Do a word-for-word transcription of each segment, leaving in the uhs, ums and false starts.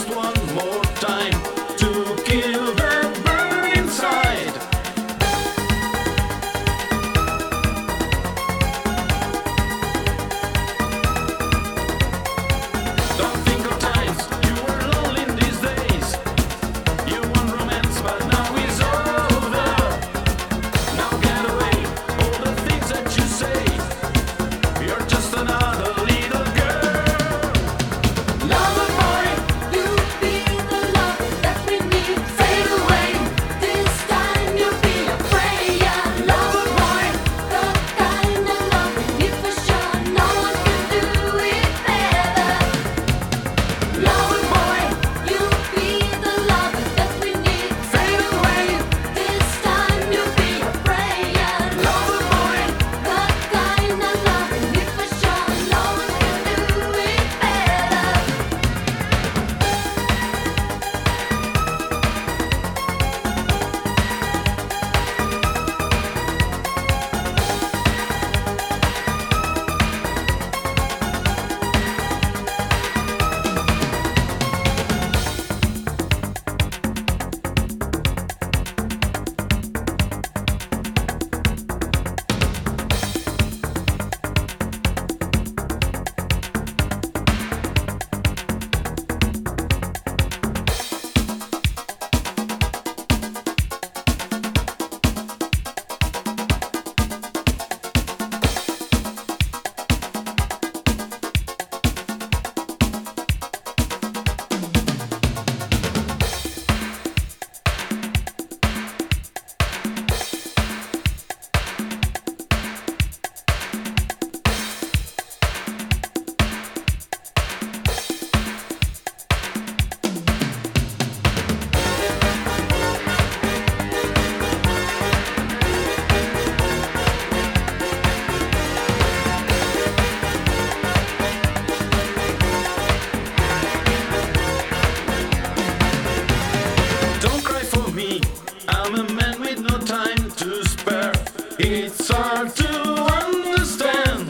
one more time to kill the burn inside. Don't think of times you were lonely in these days. You want romance, but now it's over. Now get away, all the things that you say. You're just another little girl. Lover boy, you be the love that we need. Fade away, this time you'll be a prayer. Lover boy, the kind of love we need for sure. No one can do it better. Lover boy, you be the love that we need. Fade away, this time you'll be a prayer. Lover boy, the kind of love we need for sure. No one can do it better. Don't cry for me, I'm a man with no time to spare. It's hard to understand.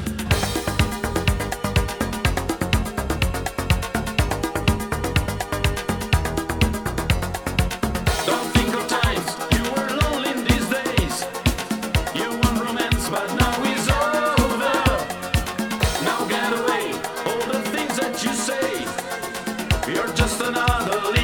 Don't think of times you were lonely in these days. You want romance, but now it's over. Now get away, all the things that you say. You're just another